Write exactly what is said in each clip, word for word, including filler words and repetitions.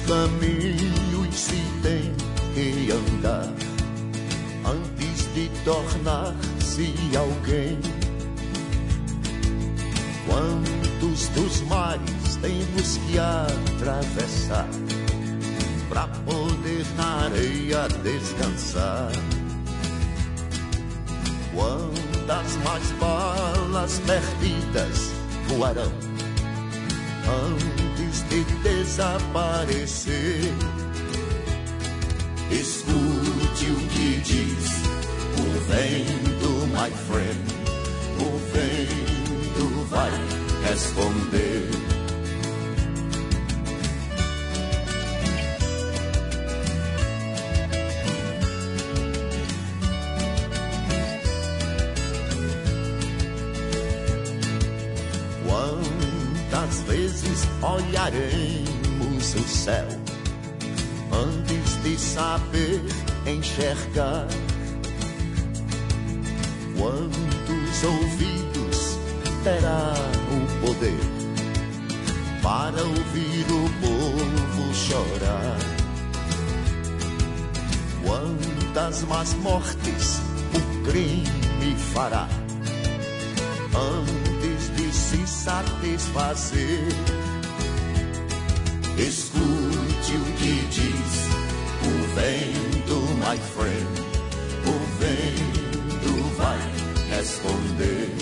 caminhos se tem que andar antes de tornar-se alguém. Quantos dos mares temos que atravessar pra poder na areia descansar? Quantas mais balas perdidas voarão antes de desaparecer? Escute o que diz o vento, my friend. O vento vai responder. Quantas vezes olharemos o céu antes de saber enxergar? Quantos ouvidos terá o poder para ouvir o povo chorar? Quantas más mortes o crime fará antes de se satisfazer? Escute o que diz o vento, my friend. O vento vai responder.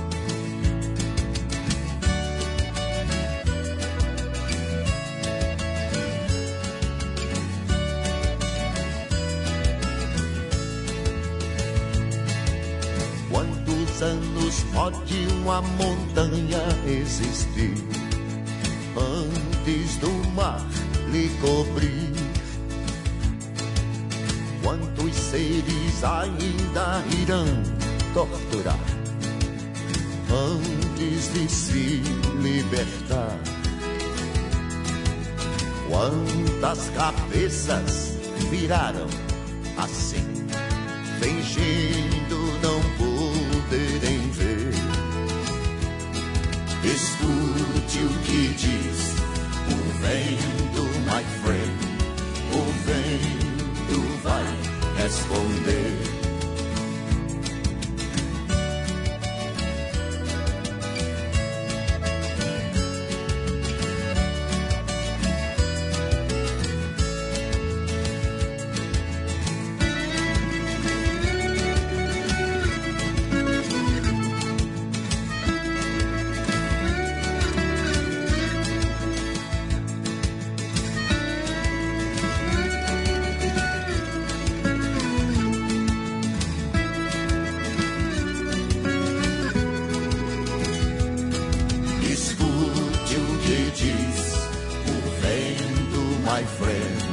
Quantos anos pode uma montanha existir antes do mar lhe cobrir? Quantos seres ainda irão torturar antes de se libertar? Quantas cabeças viraram assim, fingindo não poderem ver? Escute o que diz o vento, my friend. O vento vai responder. My friend,